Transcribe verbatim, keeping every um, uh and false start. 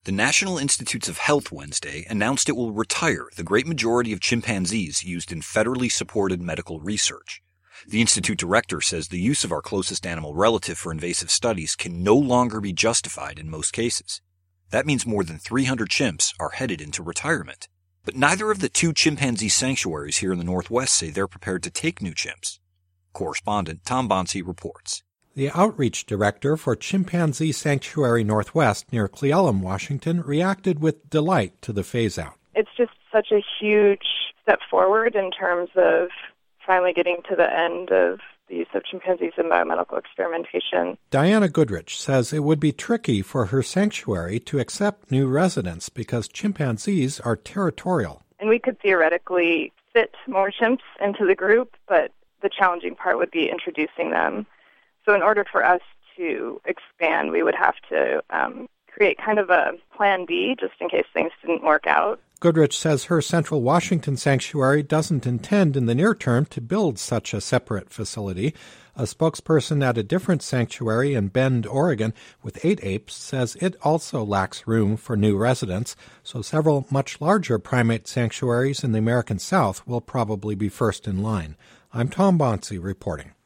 The National Institutes of Health Wednesday announced it will retire the great majority of chimpanzees used in federally supported medical research. The Institute director says the use of our closest animal relative for invasive studies can no longer be justified in most cases. That means more than three hundred chimps are headed into retirement. But neither of the two chimpanzee sanctuaries here in the Northwest say they're prepared to take new chimps. Correspondent Tom Bonsi reports. The outreach director for Chimpanzee Sanctuary Northwest near Cle Elum, Washington, reacted with delight to the phase-out. It's just such a huge step forward in terms of finally getting to the end of the use of chimpanzees in biomedical experimentation. Diana Goodrich says it would be tricky for her sanctuary to accept new residents because chimpanzees are territorial. And we could theoretically fit more chimps into the group, but the challenging part would be introducing them. So in order for us to expand, we would have to um, create kind of a plan B just in case things didn't work out. Goodrich says her Central Washington sanctuary doesn't intend in the near term to build such a separate facility. A spokesperson at a different sanctuary in Bend, Oregon, with eight apes, says it also lacks room for new residents, so several much larger primate sanctuaries in the American South will probably be first in line. I'm Tom Bonsi reporting.